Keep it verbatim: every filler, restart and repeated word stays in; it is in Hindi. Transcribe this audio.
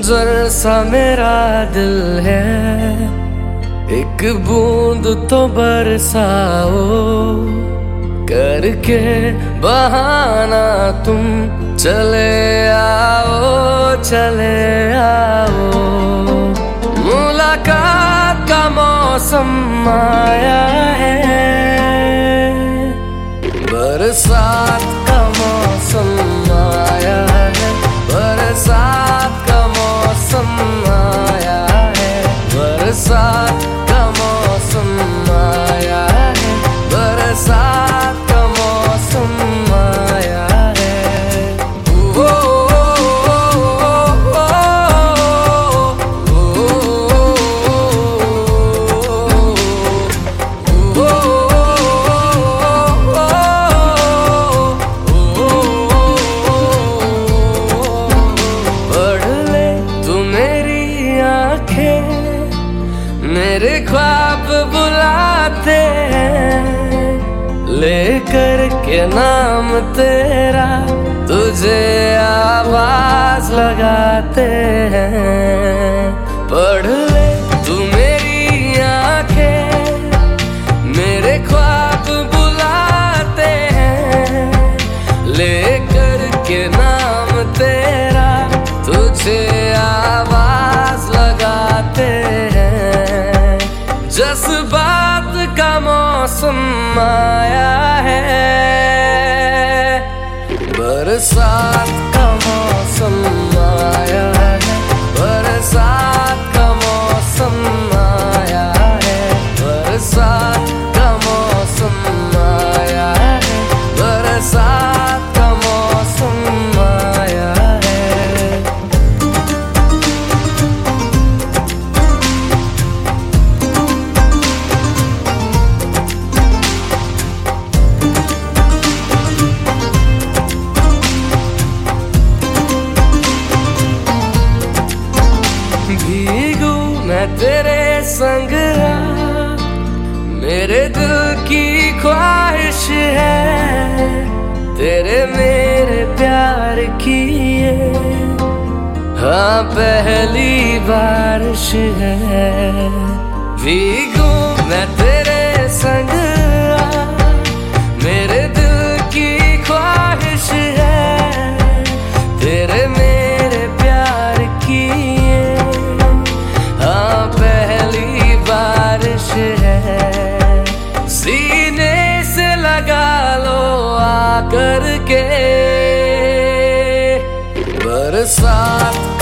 मंजर सा मेरा दिल है, एक बूंद तो बरसाओ, करके बहाना तुम चले आओ, चले आओ। मुलाकात का मौसम आया है, बरसात का मौसम आया है, बरसात का मौसम आया है, बरसात का मौसम आया है, बरसात का मौसम आया है। ओ, मेरे ख्वाब बुलाते हैं, लेकर के नाम तेरा तुझे आवाज लगाते हैं। पढ़ ले तू मेरी आंखें, मेरे ख्वाब बुलाते हैं, लेकर के नाम तेरा तुझे आवाज लगाते हैं। जज्बात का मौसम आया है, बरसात का मौसम आया है, बरसात का मौसम आया है, बरसात का मौसम आया है, बरसात का मौसम आया है। भीगू मैं तेरे संग, मेरे दिल की ख्वाहिश है, तेरे मेरे प्यार की ये हाँ पहली बारिश है। भीगू मैं तेरे संग, मेरे दिल की ख्वाहिश है, तेरे मेरे प्यार की बारिश है। सीने से लगा लो आकर के, बरसात